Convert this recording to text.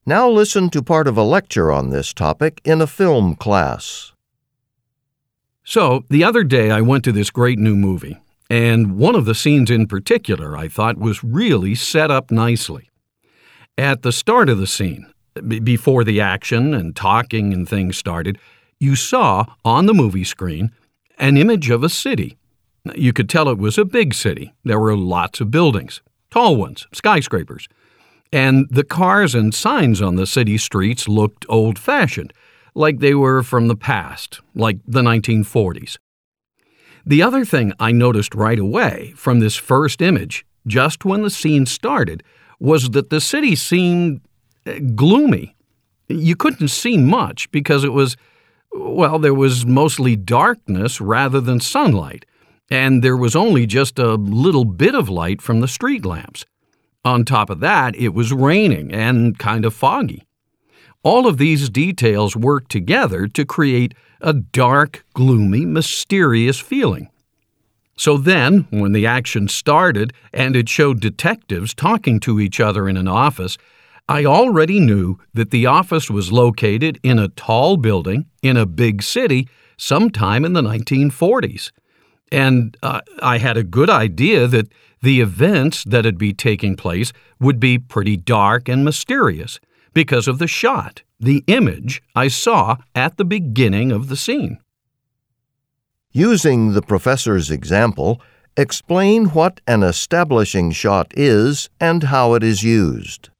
Now listen to part of a lecture on this topic in a film class. So, the other day I went to this great new movie, and one of the scenes in particular I thought was really set up nicely. At the start of the scene, before the action and talking and things started, you saw on the movie screen an image of a city. You could tell it was a big city. There were lots of buildings, tall ones, skyscrapers. And the cars and signs on the city streets looked old-fashioned, like they were from the past, like the 1940s. The other thing I noticed right away from this first image, just when the scene started, was that the city seemed gloomy. You couldn't see much because there was mostly darkness rather than sunlight, and there was only just a little bit of light from the street lamps. On top of that, it was raining and kind of foggy. All of these details worked together to create a dark, gloomy, mysterious feeling. So then, when the action started and it showed detectives talking to each other in an office, I already knew that the office was located in a tall building in a big city sometime in the 1940s. And I had a good idea that the events that would be taking place would be pretty dark and mysterious because of the shot, the image I saw at the beginning of the scene. Using the professor's example, explain what an establishing shot is and how it is used.